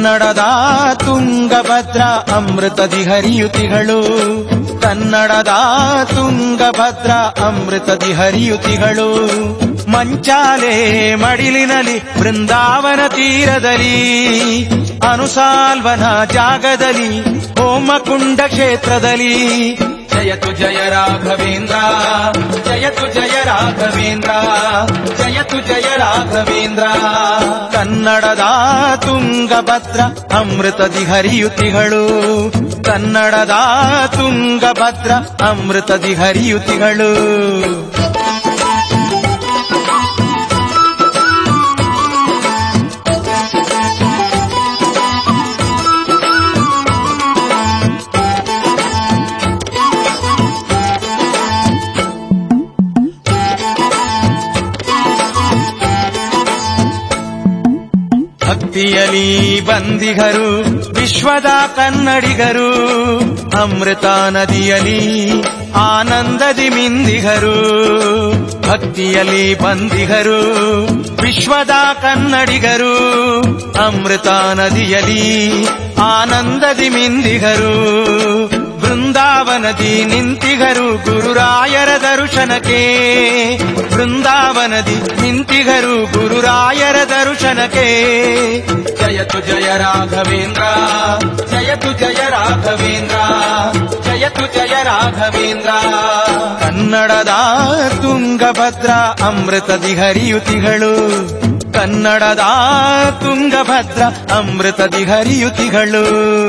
ಕನ್ನಡದ ತುಂಗಭದ್ರಾ ಅಮೃತದಿ ಹರಿಯುತಿಗಳು, ಕನ್ನಡದ ತುಂಗಭದ್ರಾ ಅಮೃತದಿ ಹರಿಯುತಿಗಳು. ಮಂಚಾಲೆ ಮಡಿಲಿನಲ್ಲಿ ಬೃಂದಾವನ ತೀರದಲ್ಲಿ, ಅನುಸಾಲ್ವನ ಜಾಗದಲ್ಲಿ, ಹೋಮಕುಂಡ ಕ್ಷೇತ್ರದಲ್ಲಿ. ಜಯತು ಜಯ ರಾಘವೇಂದ್ರ, ಜಯತು ಜಯ ರಾಘವೇಂದ್ರ, ಜಯತು ಜಯ ರಾಘವೇಂದ್ರ. ಕನ್ನಡದ ತುಂಗಭದ್ರಾ ಅಮೃತದಿ ಹರಿಯುತಿಗಳು, ಕನ್ನಡದ ತುಂಗಭದ್ರಾ ಅಮೃತದಿ ಹರಿಯುತಿಗಳು. ಭಕ್ತಿಯಲಿ ಬಂದಿಗರು ವಿಶ್ವದ ಕನ್ನಡಿಗರು, ಅಮೃತ ನದಿಯಲಿ ಆನಂದದಿ ಮಿಂದಿಗರು. ಭಕ್ತಿಯಲಿ ಬಂದಿಗರು ವಿಶ್ವದ ಕನ್ನಡಿಗರು, ಅಮೃತ ನದಿಯಲಿ ಆನಂದದಿ ಮಿಂದಿಗರು. ಬೃಂದಾವನದಿ ನಿಂತಿಗರು ಗುರುರಾಯರ ದರ್ಶನಕ್ಕೆ, ಬೃಂದಾವನದಿ ನಿಂತಿಗರು ಗುರುರಾಯರ ದರ್ಶನಕ್ಕೆ. ಜಯತು ಜಯ ರಾಘವೇಂದ್ರ, ಜಯತು ಜಯ ರಾಘವೇಂದ್ರ, ಜಯತು ಜಯ ರಾಘವೇಂದ್ರ. ಕನ್ನಡದ ತುಂಗಭದ್ರಾ ಅಮೃತದಿ ಹರಿಯುತಿಗಳು, ಕನ್ನಡದ ತುಂಗಭದ್ರಾ ಅಮೃತದಿ ಹರಿಯುತಿಗಳು.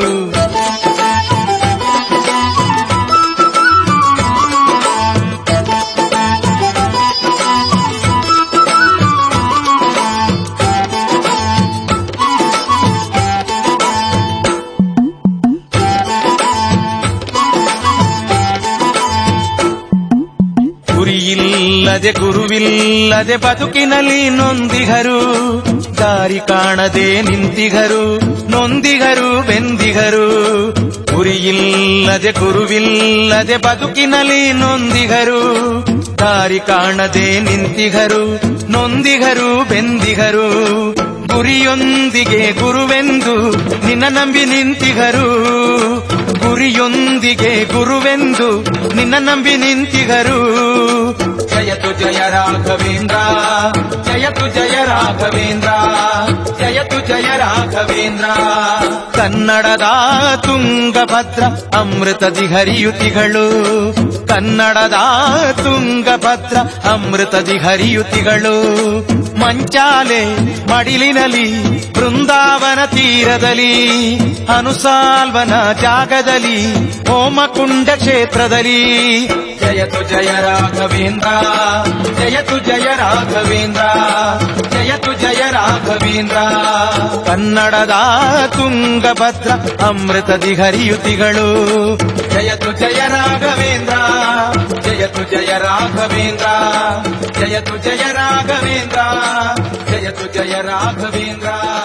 ಗುರಿಯಿಲ್ಲದೆ ಗುರುವಿಲ್ಲದೆ ಬದುಕಿನಲ್ಲಿ ನೊಂದಿಗರು, ದಾರಿ ಕಾಣದೆ ನಿಂತಿಗರು, ನೊಂದಿಗರು ಬೆಂದಿಗರು. ಗುರಿಯಿಲ್ಲದೆ ಗುರುವಿಲ್ಲದೆ ಬದುಕಿನಲ್ಲಿ ನೊಂದಿಗರು, ದಾರಿ ಕಾಣದೆ ನಿಂತಿಗರು, ನೊಂದಿಗರು ಬೆಂದಿಗರು. ಗುರಿಯೊಂದಿಗೆ ಗುರುವೆಂದು ನಿನ್ನ ನಂಬಿ ನಿಂತಿಗರು, ಗುರಿಯೊಂದಿಗೆ ಗುರುವೆಂದು ನಿನ್ನ ನಂಬಿ ನಿಂತಿಗರು. ಜಯತು ಜಯ ರಾಘವೇಂದ್ರ, ಜಯತು ಜಯ ರಾಘವೇಂದ್ರ, ಜಯತು ಜಯ ರಾಘವೇಂದ್ರ. ಕನ್ನಡದ ತುಂಗಭದ್ರಾ ಅಮೃತದಿ ಹರಿಯುತಿಗಳು, ಕನ್ನಡದ ತುಂಗಭದ್ರಾ ಅಮೃತದಿ ಹರಿಯುತಿಗಳು. ಮಂಚಾಲೆ ಮಡಿಲಿನಲ್ಲಿ ಬೃಂದಾವನ ತೀರದಲ್ಲಿ, ಅನುಸಾಲ್ವನ ಜಾಗದಲ್ಲಿ, ಹೋಮಕುಂಡ ಕ್ಷೇತ್ರದಲ್ಲಿ. ಜಯತು ಜಯ ರಾಘವೇಂದ್ರ, ಜಯತು ಜಯ ರಾಘವೇಂದ್ರ, ಜಯತು ಜಯ ರಾಘವೇಂದ್ರ. ಕನ್ನಡದ ತುಂಗಭದ್ರಾ ಅಮೃತದಿ ಹರಿಯುತಿಗಳು, ಜಯತು ಜಯ ರಾಘವೇಂದ್ರ, ಜಯತು ಜಯ ರಾಘವೇಂದ್ರ, ಜಯತು ಜಯ ರಾಘವೇಂದ್ರ, ಜಯತು ಜಯ ರಾಘವೇಂದ್ರ.